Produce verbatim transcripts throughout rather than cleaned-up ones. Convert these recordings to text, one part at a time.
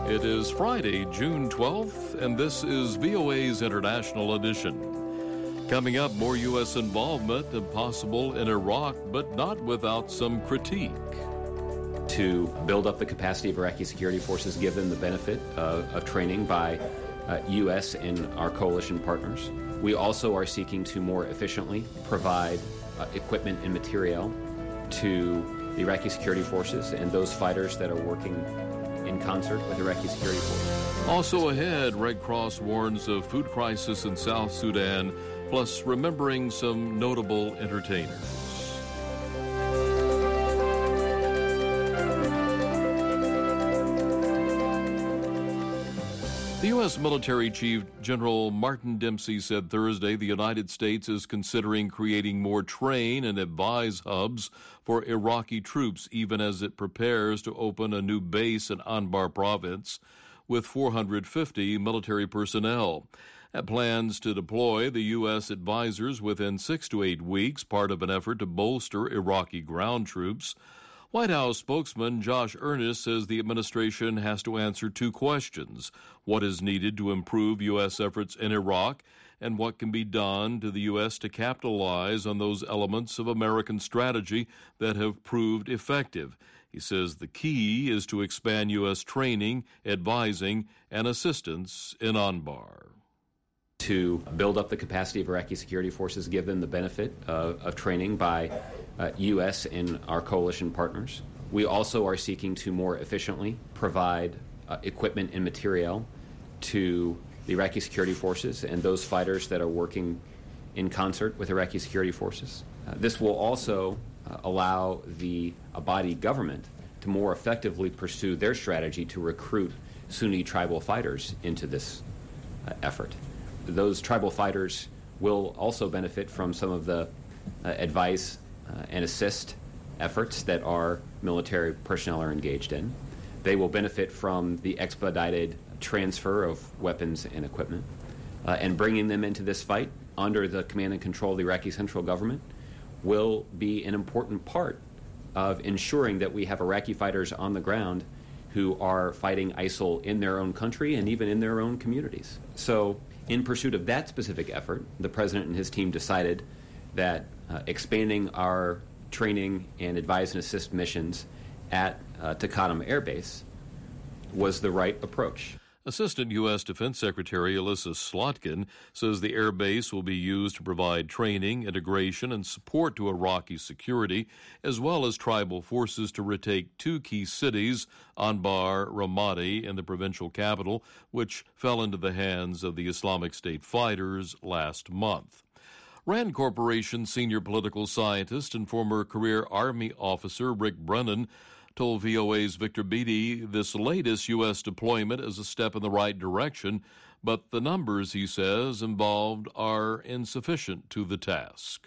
It is Friday, June twelfth, and this is V O A's International Edition. Coming up, more U S involvement if possible in Iraq, but not without some critique. To build up the capacity of Iraqi security forces, give them the benefit uh, of training by uh, U S and our coalition partners. We also are seeking to more efficiently provide uh, equipment and material to the Iraqi security forces and those fighters that are working in concert with Iraqi security forces. Also ahead, Red Cross warns of food crisis in South Sudan, plus remembering some notable entertainers. The U S military chief, General Martin Dempsey, said Thursday the United States is considering creating more train and advise hubs for Iraqi troops, even as it prepares to open a new base in Anbar province with four hundred fifty military personnel. It plans to deploy the U S advisors within six to eight weeks, part of an effort to bolster Iraqi ground troops. White House spokesman Josh Earnest says the administration has to answer two questions: what is needed to improve U S efforts in Iraq, and what can be done to the U S to capitalize on those elements of American strategy that have proved effective. He says the key is to expand U S training, advising, and assistance in Anbar. To build up the capacity of Iraqi security forces, give them the benefit uh, of training by uh, U S and our coalition partners. We also are seeking to more efficiently provide uh, equipment and material to the Iraqi security forces and those fighters that are working in concert with Iraqi security forces. Uh, this will also uh, allow the Abadi government to more effectively pursue their strategy to recruit Sunni tribal fighters into this uh, effort. Those tribal fighters will also benefit from some of the uh, advice uh, and assist efforts that our military personnel are engaged in. They will benefit from the expedited transfer of weapons and equipment. Uh, and bringing them into this fight under the command and control of the Iraqi central government will be an important part of ensuring that we have Iraqi fighters on the ground who are fighting ISIL in their own country and even in their own communities. So, in pursuit of that specific effort, the President and his team decided that uh, expanding our training and advise and assist missions at uh, Takadam Air Base was the right approach. Assistant U S Defense Secretary Alyssa Slotkin says the air base will be used to provide training, integration, and support to Iraqi security, as well as tribal forces to retake two key cities, Anbar, Ramadi, and the provincial capital, which fell into the hands of the Islamic State fighters last month. Rand Corporation senior political scientist and former career Army officer Rick Brennan told V O A's Victor Beatty this latest U S deployment is a step in the right direction, but the numbers, he says, involved are insufficient to the task.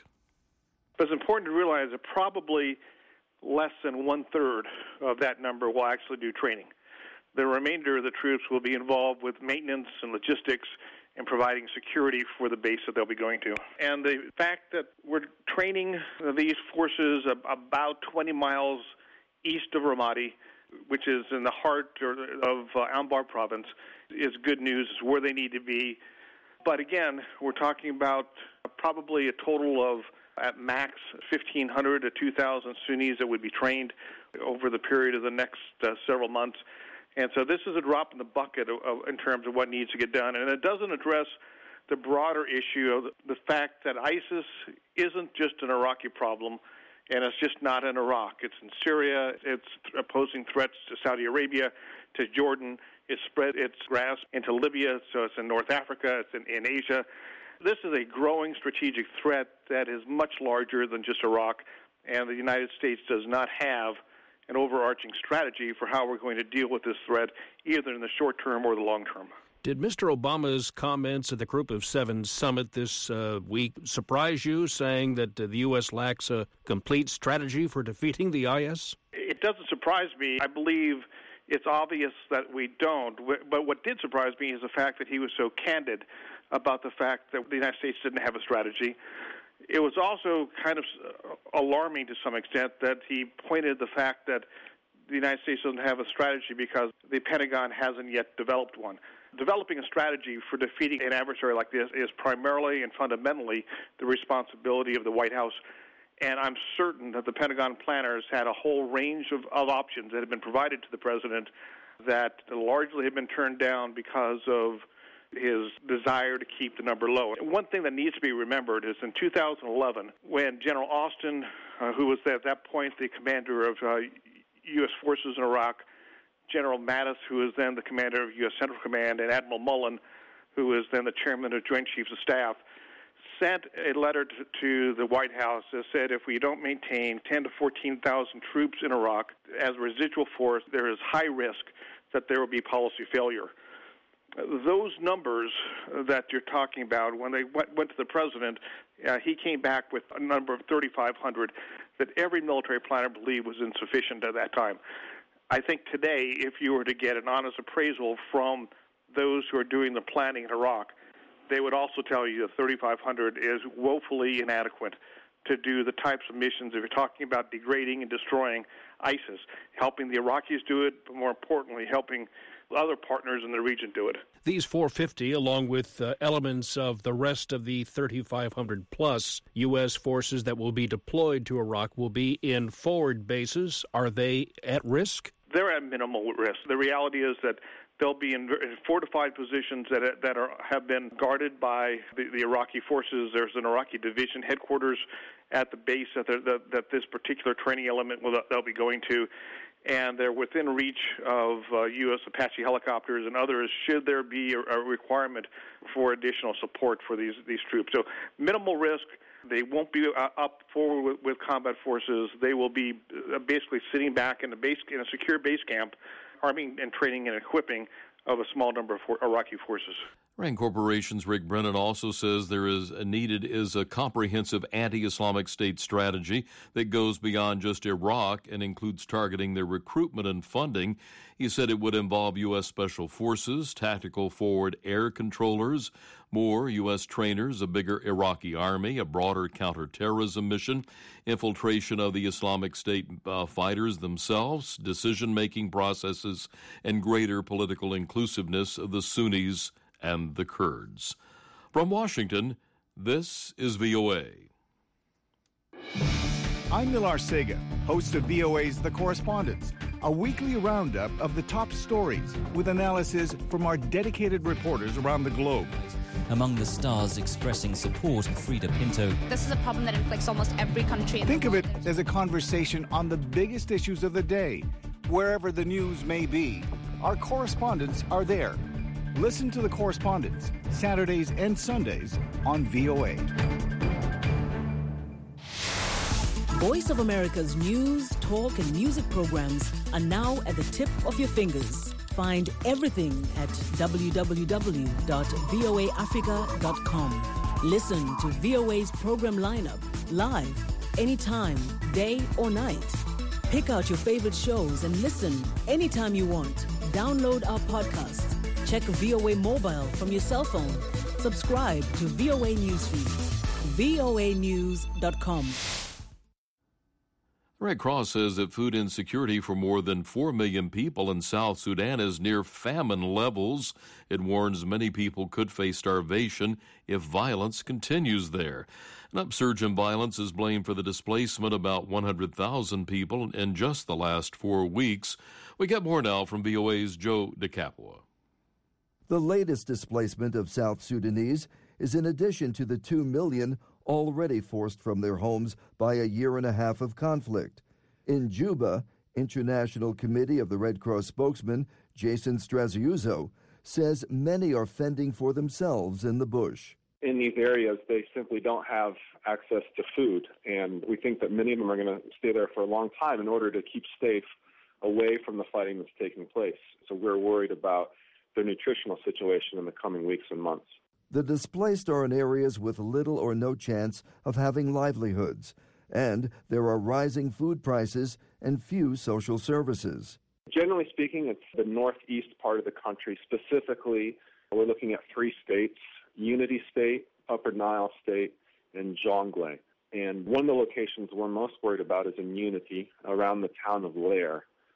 But it's important to realize that probably less than one-third of that number will actually do training. The remainder of the troops will be involved with maintenance and logistics and providing security for the base that they'll be going to. And the fact that we're training these forces about twenty miles east of Ramadi, which is in the heart of uh, Anbar province, is good news. It's where they need to be. But again, we're talking about probably a total of, at max, fifteen hundred to two thousand Sunnis that would be trained over the period of the next uh, several months. And so this is a drop in the bucket of, of, in terms of what needs to get done. And it doesn't address the broader issue of the fact that ISIS isn't just an Iraqi problem, and it's just not in Iraq. It's in Syria. It's posing threats to Saudi Arabia, to Jordan. It's spread its grasp into Libya, so it's in North Africa. It's in, in Asia. This is a growing strategic threat that is much larger than just Iraq, and the United States does not have an overarching strategy for how we're going to deal with this threat, either in the short term or the long term. Did Mister Obama's comments at the Group of Seven summit this uh, week surprise you, saying that uh, the U S lacks a complete strategy for defeating the I S? It doesn't surprise me. I believe it's obvious that we don't. But what did surprise me is the fact that he was so candid about the fact that the United States didn't have a strategy. It was also kind of alarming to some extent that he pointed the fact that the the United States doesn't have a strategy because the Pentagon hasn't yet developed one. Developing a strategy for defeating an adversary like this is primarily and fundamentally the responsibility of the White House. And I'm certain that the Pentagon planners had a whole range of, of options that had been provided to the president that largely have been turned down because of his desire to keep the number low. One thing that needs to be remembered is in two thousand eleven, when General Austin, uh, who was at that point the commander of uh, U S forces in Iraq, General Mattis, who was then the commander of U S Central Command, and Admiral Mullen, who was then the chairman of Joint Chiefs of Staff, sent a letter to, to the White House that said if we don't maintain ten to fourteen thousand troops in Iraq as a residual force, there is high risk that there will be policy failure. Those numbers that you're talking about, when they went, went to the president, uh, he came back with a number of thirty-five hundred that every military planner believed was insufficient at that time. I think today, if you were to get an honest appraisal from those who are doing the planning in Iraq, they would also tell you that thirty-five hundred is woefully inadequate to do the types of missions if you're talking about degrading and destroying ISIS, helping the Iraqis do it, but more importantly, helping other partners in the region do it. These four fifty, along with uh, elements of the rest of the thirty-five hundred plus U S forces that will be deployed to Iraq, will be in forward bases. Are they at risk? They're at minimal risk. The reality is that they'll be in fortified positions that that are have been guarded by the, the Iraqi forces. There's an Iraqi division headquarters at the base that, that, that this particular training element will they'll be going to, and they're within reach of uh, U S Apache helicopters and others should there be a, a requirement for additional support for these, these troops. So minimal risk. They won't be uh, up forward with, with combat forces. They will be uh, basically sitting back in a base in a secure base camp, arming and training and equipping of a small number of for Iraqi forces. Rand Corporation's Rick Brennan also says there is a needed is a comprehensive anti-Islamic State strategy that goes beyond just Iraq and includes targeting their recruitment and funding. He said it would involve U S Special Forces, tactical forward air controllers, more U S trainers, a bigger Iraqi army, a broader counterterrorism mission, infiltration of the Islamic State uh, fighters themselves, decision-making processes, and greater political inclusiveness of the Sunnis and the Kurds. From Washington, this is V O A. I'm Millar Sega, host of V O A's The Correspondents, a weekly roundup of the top stories with analysis from our dedicated reporters around the globe. Among the stars expressing support of Frida Pinto. This is a problem that inflicts almost every country in Think the world. of it as a conversation on the biggest issues of the day. Wherever the news may be, our correspondents are there. Listen to The Correspondents, Saturdays and Sundays on V O A. Voice of America's news, talk, and music programs are now at the tip of your fingers. Find everything at w w w dot v o a africa dot com. Listen to V O A's program lineup live, anytime, day or night. Pick out your favorite shows and listen anytime you want. Download our podcast. Check V O A Mobile from your cell phone. Subscribe to V O A Newsfeed. v o a news dot com. The Red Cross says that food insecurity for more than four million people in South Sudan is near famine levels. It warns many people could face starvation if violence continues there. An upsurge in violence is blamed for the displacement of about one hundred thousand people in just the last four weeks. We get more now from V O A's Joe DeCapua. The latest displacement of South Sudanese is in addition to the two million already forced from their homes by a year and a half of conflict. In Juba, International Committee of the Red Cross spokesman Jason Straziuso says many are fending for themselves in the bush. In these areas, they simply don't have access to food, and we think that many of them are going to stay there for a long time in order to keep safe away from the fighting that's taking place. So we're worried about their nutritional situation in the coming weeks and months. The displaced are in areas with little or no chance of having livelihoods, and there are rising food prices and few social services. Generally speaking, it's the northeast part of the country. Specifically, we're looking at three states, Unity State, Upper Nile State, and Jonglei. And one of the locations we're most worried about is in Unity, around the town of Lair.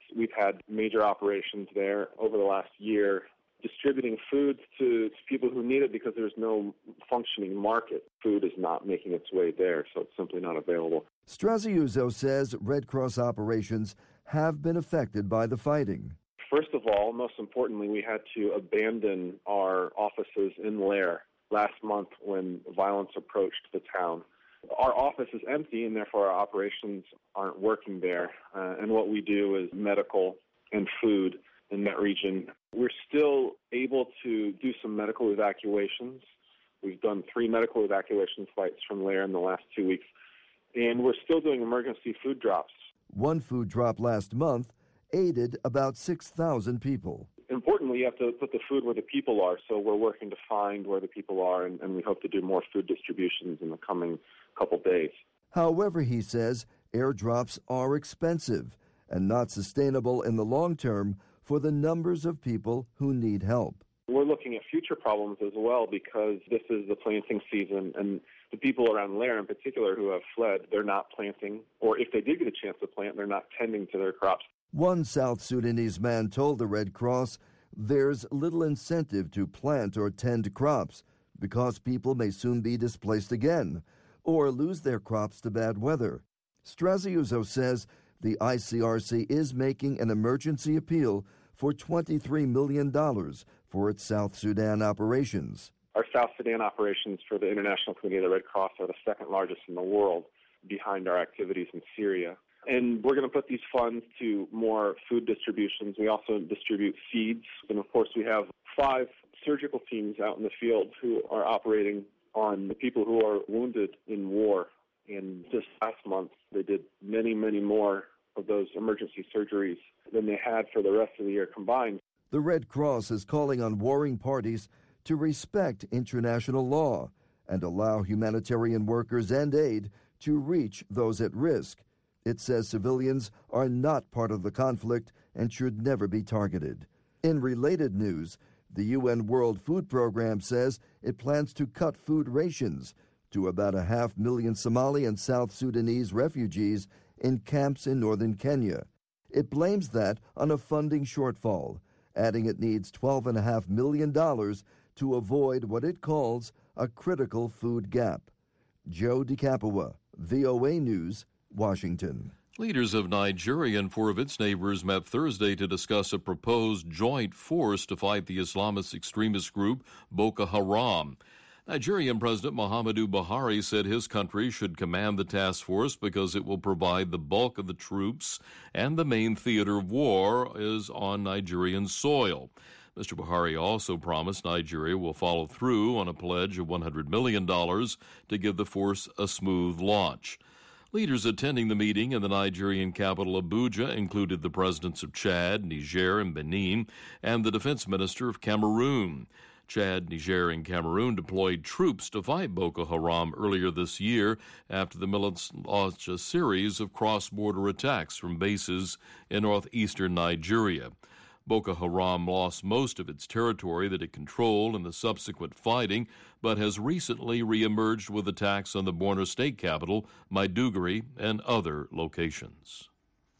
We've had major operations there over the last year, distributing food to, to people who need it because there's no functioning market. Food is not making its way there, so it's simply not available. Straziuso says Red Cross operations have been affected by the fighting. First of all, most importantly, we had to abandon our offices in Lair last month when violence approached the town. Our office is empty, and therefore our operations aren't working there. Uh, and what we do is medical and food in that region. We're still able to do some medical evacuations. We've done three medical evacuation flights from Lair in the last two weeks. And we're still doing emergency food drops. One food drop last month aided about six thousand people. Importantly, you have to put the food where the people are, so we're working to find where the people are, and, and we hope to do more food distributions in the coming couple days. However, he says, airdrops are expensive and not sustainable in the long term for the numbers of people who need help. We're looking at future problems as well because this is the planting season, and the people around Lair in particular who have fled, they're not planting, or if they did get a chance to plant, they're not tending to their crops. One South Sudanese man told the Red Cross there's little incentive to plant or tend crops because people may soon be displaced again or lose their crops to bad weather. Straziuso says the I C R C is making an emergency appeal for twenty-three million dollars for its South Sudan operations. Our South Sudan operations for the International Committee of the Red Cross are the second largest in the world behind our activities in Syria. And we're going to put these funds to more food distributions. We also distribute seeds. And, of course, we have five surgical teams out in the field who are operating on the people who are wounded in war. And just last month, they did many, many more of those emergency surgeries than they had for the rest of the year combined. The Red Cross is calling on warring parties to respect international law and allow humanitarian workers and aid to reach those at risk. It says civilians are not part of the conflict and should never be targeted. In related news, the U N World Food Program says it plans to cut food rations to about a half million Somali and South Sudanese refugees in camps in northern Kenya. It blames that on a funding shortfall, adding it needs twelve point five million dollars to avoid what it calls a critical food gap. Joe DeCapua, V O A News, Washington. Leaders of Nigeria and four of its neighbors met Thursday to discuss a proposed joint force to fight the Islamist extremist group Boko Haram. Nigerian President Muhammadu Buhari said his country should command the task force because it will provide the bulk of the troops and the main theater of war is on Nigerian soil. Mister Buhari also promised Nigeria will follow through on a pledge of one hundred million dollars to give the force a smooth launch. Leaders attending the meeting in the Nigerian capital Abuja included the presidents of Chad, Niger, and Benin, and the defense minister of Cameroon. Chad, Niger, and Cameroon deployed troops to fight Boko Haram earlier this year after the militants launched a series of cross-border attacks from bases in northeastern Nigeria. Boko Haram lost most of its territory that it controlled in the subsequent fighting, but has recently reemerged with attacks on the Borno state capital, Maiduguri, and other locations.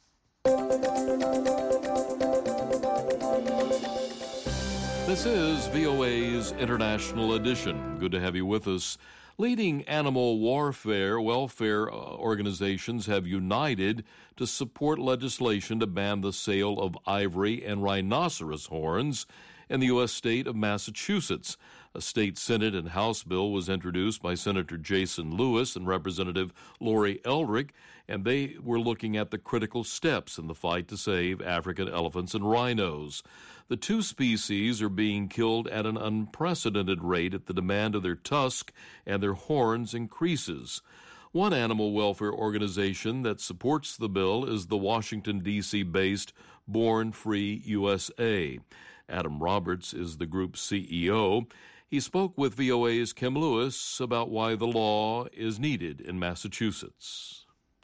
This is V O A's International Edition. Good to have you with us. Leading animal warfare welfare organizations have united to support legislation to ban the sale of ivory and rhinoceros horns in the U S state of Massachusetts. A state Senate and House bill was introduced by Senator Jason Lewis and Representative Lori Eldrick, and they were looking at the critical steps in the fight to save African elephants and rhinos. The two species are being killed at an unprecedented rate at the demand of their tusk and their horns increases. One animal welfare organization that supports the bill is the Washington, D C based Born Free U S A. Adam Roberts is the group's C E O. He spoke with V O A's Kim Lewis about why the law is needed in Massachusetts.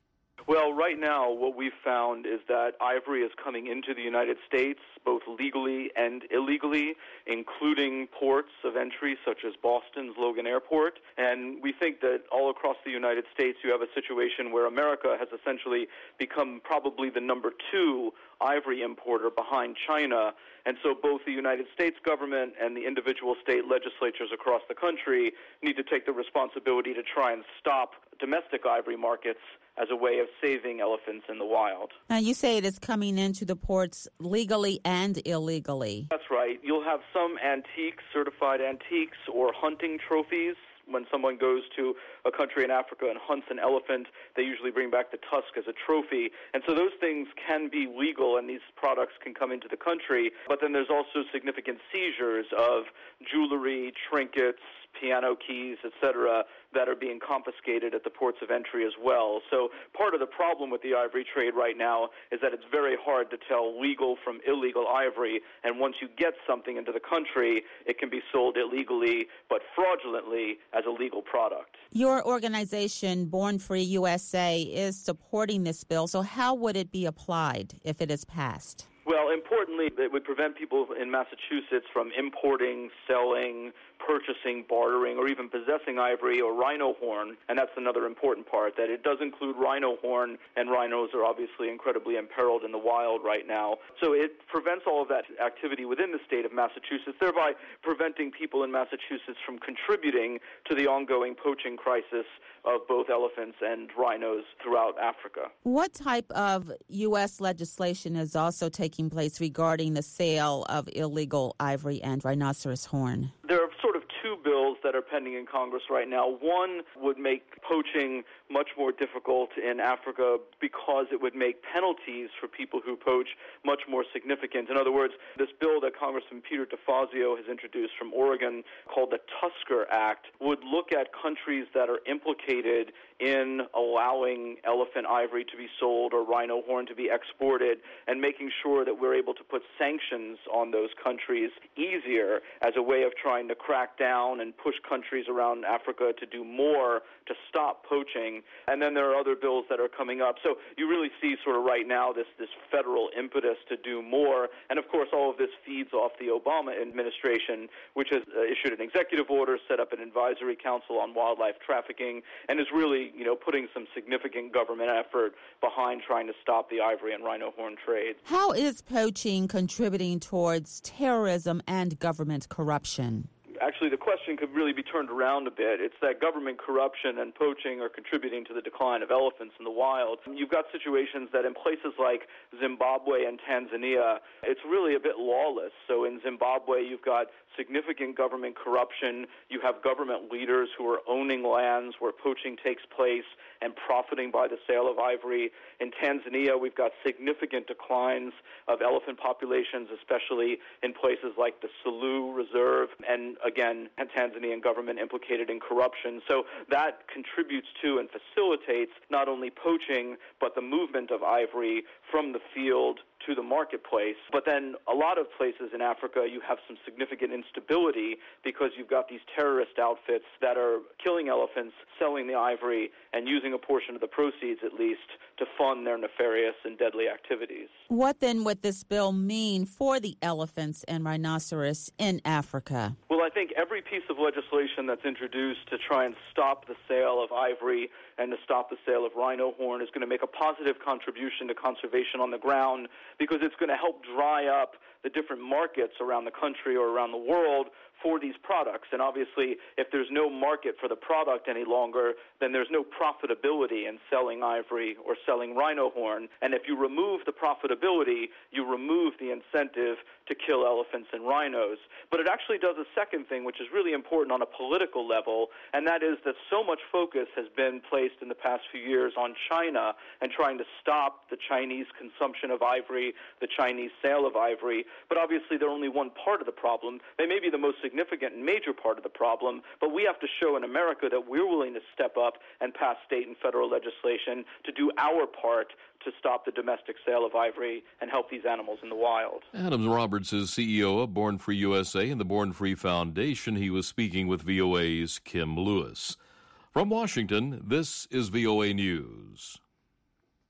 Well, right now, what we've found is that ivory is coming into the United States, both legally and illegally, including ports of entry such as Boston's Logan Airport. And we think that all across the United States, you have a situation where America has essentially become probably the number two ivory importer behind China. And so both the United States government and the individual state legislatures across the country need to take the responsibility to try and stop domestic ivory markets as a way of saving elephants in the wild. Now, you say it is coming into the ports legally and illegally. That's right. You'll have some antiques, certified antiques, or hunting trophies. When someone goes to a country in Africa and hunts an elephant, they usually bring back the tusk as a trophy. And so those things can be legal and these products can come into the country. But then there's also significant seizures of jewelry, trinkets, piano keys, et cetera, that are being confiscated at the ports of entry as well. So part of the problem with the ivory trade right now is that it's very hard to tell legal from illegal ivory, and once you get something into the country, it can be sold illegally but fraudulently as a legal product. Your organization, Born Free U S A, is supporting this bill, so how would it be applied if it is passed? Well, importantly, it would prevent people in Massachusetts from importing, selling, purchasing, bartering, or even possessing ivory or rhino horn. And that's another important part, that it does include rhino horn, and rhinos are obviously incredibly imperiled in the wild right now. So it prevents all of that activity within the state of Massachusetts, thereby preventing people in Massachusetts from contributing to the ongoing poaching crisis of both elephants and rhinos throughout Africa. What type of U S legislation is also taking place regarding the sale of illegal ivory and rhinoceros horn? There are sort of two bills that are pending in Congress right now. One would make poaching much more difficult in Africa because it would make penalties for people who poach much more significant. In other words, this bill that Congressman Peter DeFazio has introduced from Oregon called the Tusker Act would look at countries that are implicated in allowing elephant ivory to be sold or rhino horn to be exported, and making sure that we're able to put sanctions on those countries easier as a way of trying to crack down and push countries around Africa to do more to stop poaching. And then there are other bills that are coming up. So you really see sort of right now this, this federal impetus to do more. And of course, all of this feeds off the Obama administration, which has uh, issued an executive order, set up an advisory council on wildlife trafficking, and is really, you know, putting some significant government effort behind trying to stop the ivory and rhino horn trade. How is poaching contributing towards terrorism and government corruption? Actually, the question could really be turned around a bit. It's that government corruption and poaching are contributing to the decline of elephants in the wild. You've got situations that in places like Zimbabwe and Tanzania, it's really a bit lawless. So in Zimbabwe, you've got significant government corruption. You have government leaders who are owning lands where poaching takes place and profiting by the sale of ivory. In Tanzania, we've got significant declines of elephant populations, especially in places like the Selous Reserve, and again, Tanzanian government implicated in corruption. So that contributes to and facilitates not only poaching, but the movement of ivory from the field to the marketplace. But then a lot of places in Africa, you have some significant instability because you've got these terrorist outfits that are killing elephants, selling the ivory, and using a portion of the proceeds, at least, to fund their nefarious and deadly activities. What then would this bill mean for the elephants and rhinoceros in Africa? Well, I think every piece of legislation that's introduced to try and stop the sale of ivory and to stop the sale of rhino horn is going to make a positive contribution to conservation on the ground, because it's going to help dry up the different markets around the country or around the world for these products. And obviously, if there's no market for the product any longer, then there's no profitability in selling ivory or selling rhino horn. And if you remove the profitability, you remove the incentive to kill elephants and rhinos. But it actually does a second thing, which is really important on a political level, and that is that so much focus has been placed in the past few years on China and trying to stop the Chinese consumption of ivory, the Chinese sale of ivory. But obviously, they're only one part of the problem. They may be the most significant and major part of the problem, but we have to show in America that we're willing to step up and pass state and federal legislation to do our part to stop the domestic sale of ivory and help these animals in the wild. Adam Roberts is C E O of Born Free U S A and the Born Free Foundation. He was speaking with V O A's Kim Lewis. From Washington, this is V O A News.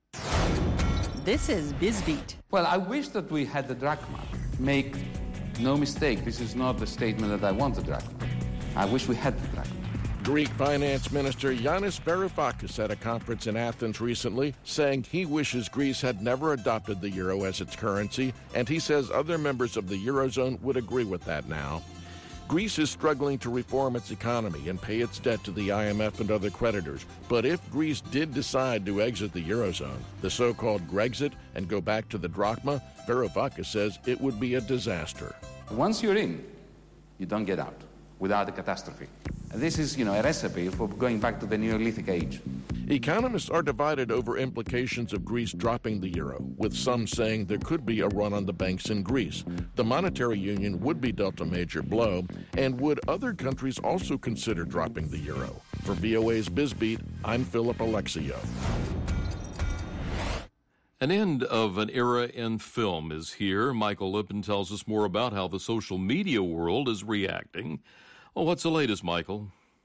This is BizBeat. Well, I wish that we had the drachma. Make no mistake, this is not the statement that I want the drachma. I wish we had the drachma. Greek Finance Minister Yanis Varoufakis at a conference in Athens recently, saying he wishes Greece had never adopted the euro as its currency, and he says other members of the Eurozone would agree with that now. Greece is struggling to reform its economy and pay its debt to the I M F and other creditors. But if Greece did decide to exit the Eurozone, the so-called Grexit, and go back to the drachma, Varoufakis says it would be a disaster. Once you're in, you don't get out without a catastrophe. This is, you know, a recipe for going back to the Neolithic age. Economists are divided over implications of Greece dropping the euro, with some saying there could be a run on the banks in Greece. The monetary union would be dealt a major blow, and would other countries also consider dropping the euro? For V O A's BizBeat, I'm Philip Alexio. An end of an era in film is here. Michael Lippin tells us more about how the social media world is reacting. Well, what's the latest, Michael?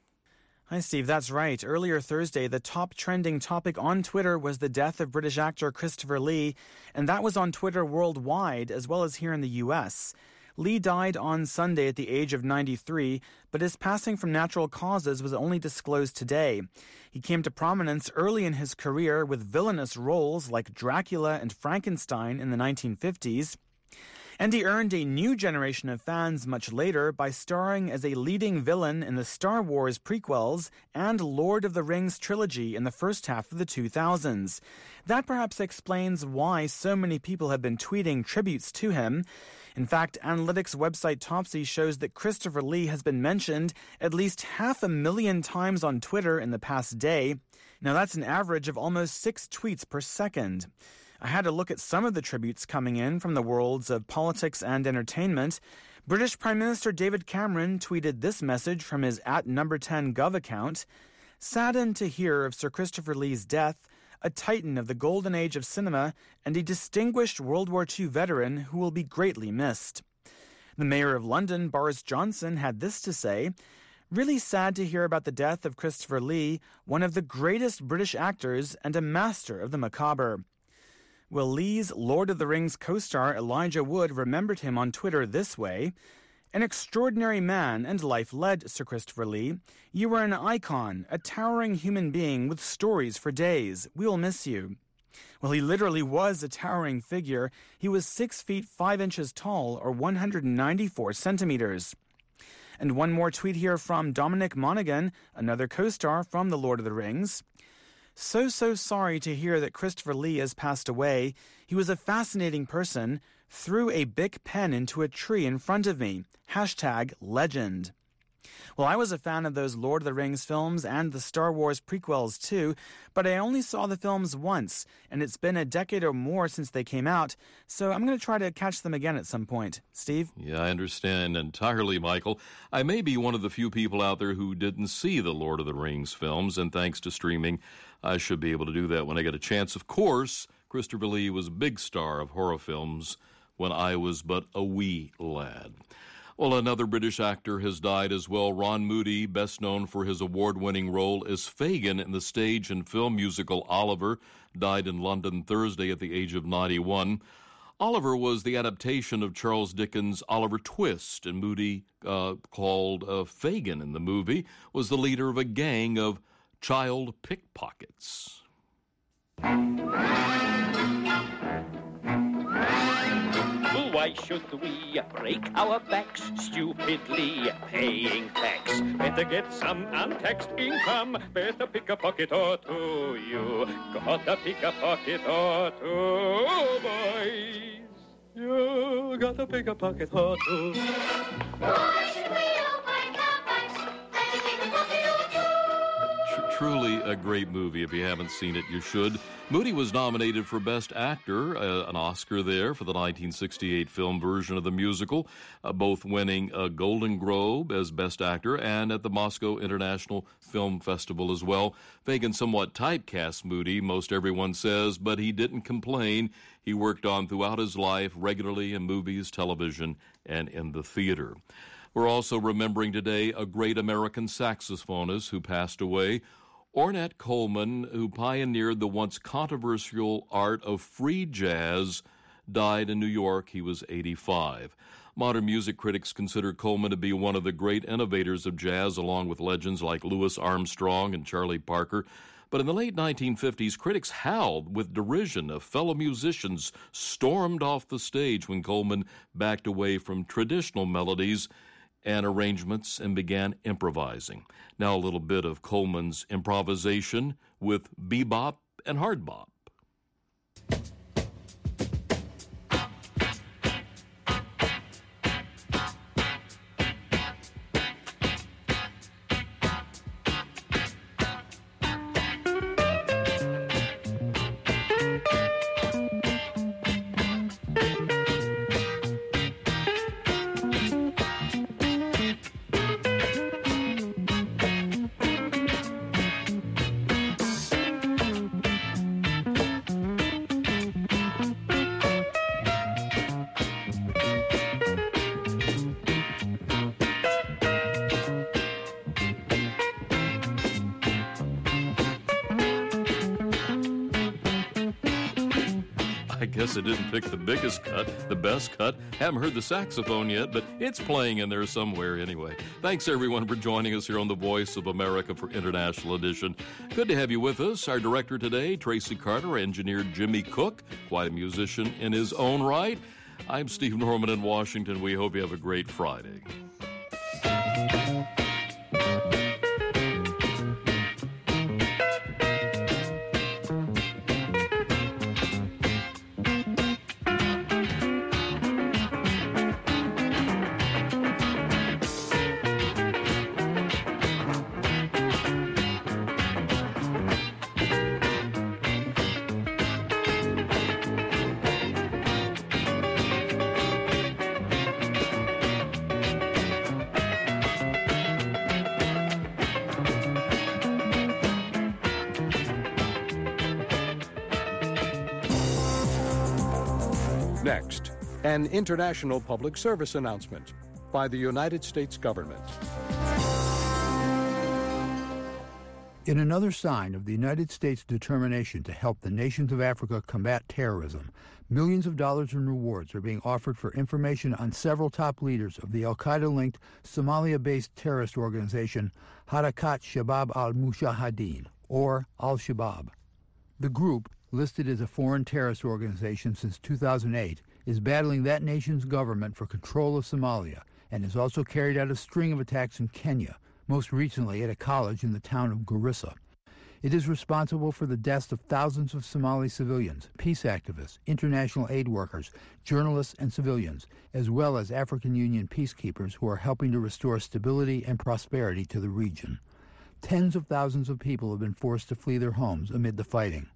Hi, Steve. That's right. Earlier Thursday, the top trending topic on Twitter was the death of British actor Christopher Lee, and that was on Twitter worldwide as well as here in the U S. Lee died on Sunday at the age of ninety-three, but his passing from natural causes was only disclosed today. He came to prominence early in his career with villainous roles like Dracula and Frankenstein in the nineteen fifties. And he earned a new generation of fans much later by starring as a leading villain in the Star Wars prequels and Lord of the Rings trilogy in the first half of the two thousands. That perhaps explains why so many people have been tweeting tributes to him. In fact, analytics website Topsy shows that Christopher Lee has been mentioned at least half a million times on Twitter in the past day. Now that's an average of almost six tweets per second. I had to look at some of the tributes coming in from the worlds of politics and entertainment. British Prime Minister David Cameron tweeted this message from his at number ten Gov account. Saddened to hear of Sir Christopher Lee's death, a titan of the golden age of cinema and a distinguished World War Two veteran who will be greatly missed. The Mayor of London, Boris Johnson, had this to say. Really sad to hear about the death of Christopher Lee, one of the greatest British actors and a master of the macabre. Well, Lee's Lord of the Rings co-star Elijah Wood remembered him on Twitter this way. An extraordinary man and life led, Sir Christopher Lee. You were an icon, a towering human being with stories for days. We will miss you. Well, he literally was a towering figure. He was six feet five inches tall, or one hundred ninety-four centimeters. And one more tweet here from Dominic Monaghan, another co-star from The Lord of the Rings. So, so sorry to hear that Christopher Lee has passed away. He was a fascinating person. Threw a Bic pen into a tree in front of me. Hashtag legend. Well, I was a fan of those Lord of the Rings films and the Star Wars prequels too, but I only saw the films once, and it's been a decade or more since they came out, so I'm going to try to catch them again at some point. Steve? Yeah, I understand entirely, Michael. I may be one of the few people out there who didn't see the Lord of the Rings films, and thanks to streaming, I should be able to do that when I get a chance. Of course, Christopher Lee was a big star of horror films when I was but a wee lad. Well, another British actor has died as well. Ron Moody, best known for his award-winning role as Fagin in the stage and film musical Oliver, died in London Thursday at the age of ninety-one. Oliver was the adaptation of Charles Dickens' Oliver Twist, and Moody, uh, called uh, Fagin in the movie, was the leader of a gang of child pickpockets. Why should we break our backs stupidly paying tax? Better get some untaxed income. Better pick a pocket or two. You gotta pick a pocket or two, boys. You gotta pick a pocket or two. Why should we all break our backs? Better pick a pocket or two. Truly a great movie. If you haven't seen it, you should. Moody was nominated for Best Actor, uh, an Oscar there for the nineteen sixty-eight film version of the musical, uh, both winning a Golden Globe as Best Actor and at the Moscow International Film Festival as well. Fagin somewhat typecast Moody, most everyone says, but he didn't complain. He worked on throughout his life regularly in movies, television, and in the theater. We're also remembering today a great American saxophonist who passed away, Ornette Coleman, who pioneered the once controversial art of free jazz, died in New York. He was eighty-five. Modern music critics consider Coleman to be one of the great innovators of jazz, along with legends like Louis Armstrong and Charlie Parker. But in the late nineteen fifties, critics howled with derision as fellow musicians stormed off the stage when Coleman backed away from traditional melodies and arrangements and began improvising. Now a little bit of Coleman's improvisation with bebop and hard bop. I guess I didn't pick the biggest cut, the best cut. Haven't heard the saxophone yet, but it's playing in there somewhere anyway. Thanks, everyone, for joining us here on The Voice of America for International Edition. Good to have you with us. Our director today, Tracy Carter, engineer Jimmy Cook, quite a musician in his own right. I'm Steve Norman in Washington. We hope you have a great Friday. Next, an international public service announcement by the United States government. In another sign of the United States' determination to help the nations of Africa combat terrorism, millions of dollars in rewards are being offered for information on several top leaders of the al-Qaeda-linked Somalia-based terrorist organization Harakat Shabab al-Mujahideen, or Al-Shabaab. The group, listed as a foreign terrorist organization since two thousand eight, is battling that nation's government for control of Somalia and has also carried out a string of attacks in Kenya, most recently at a college in the town of Garissa. It is responsible for the deaths of thousands of Somali civilians, peace activists, international aid workers, journalists, and civilians, as well as African Union peacekeepers who are helping to restore stability and prosperity to the region. Tens of thousands of people have been forced to flee their homes amid the fighting.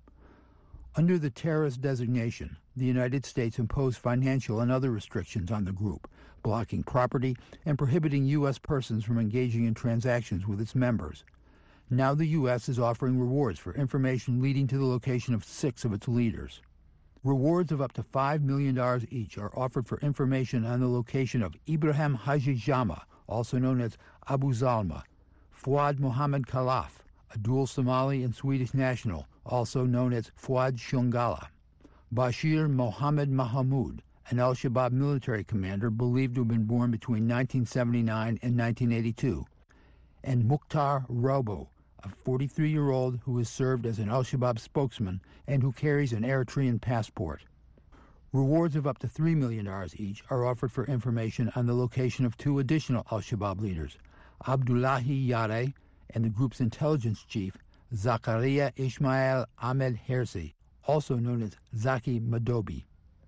Under the terrorist designation, the United States imposed financial and other restrictions on the group, blocking property and prohibiting U S persons from engaging in transactions with its members. Now the U S is offering rewards for information leading to the location of six of its leaders. Rewards of up to five million dollars each are offered for information on the location of Ibrahim Haji Jama, also known as Abu Zalma, Fuad Mohammed Khalaf, a dual Somali and Swedish national, also known as Fuad Shongala, Bashir Mohammed Mahamoud, an al-Shabaab military commander believed to have been born between nineteen seventy-nine and nineteen eighty-two, and Mukhtar Robo, a forty-three-year-old who has served as an al-Shabaab spokesman and who carries an Eritrean passport. Rewards of up to three million dollars each are offered for information on the location of two additional al-Shabaab leaders, Abdullahi Yare and the group's intelligence chief, Zakaria Ismail Ahmed Hersi, also known as Zaki Madobi.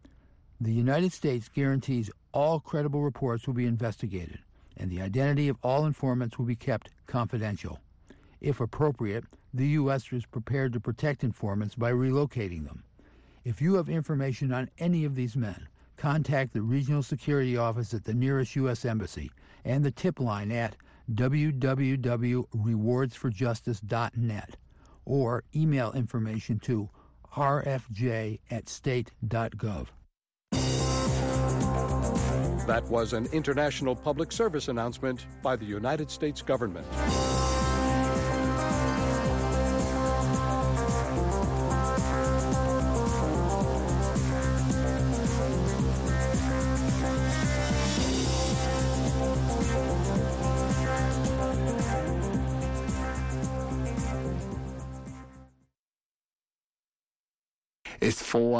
The United States guarantees all credible reports will be investigated, and the identity of all informants will be kept confidential. If appropriate, the U S is prepared to protect informants by relocating them. If you have information on any of these men, contact the Regional Security Office at the nearest U S Embassy and the tip line at w w w dot rewards for justice dot net or email information to r f j at state dot gov. That was an international public service announcement by the United States government. wasteful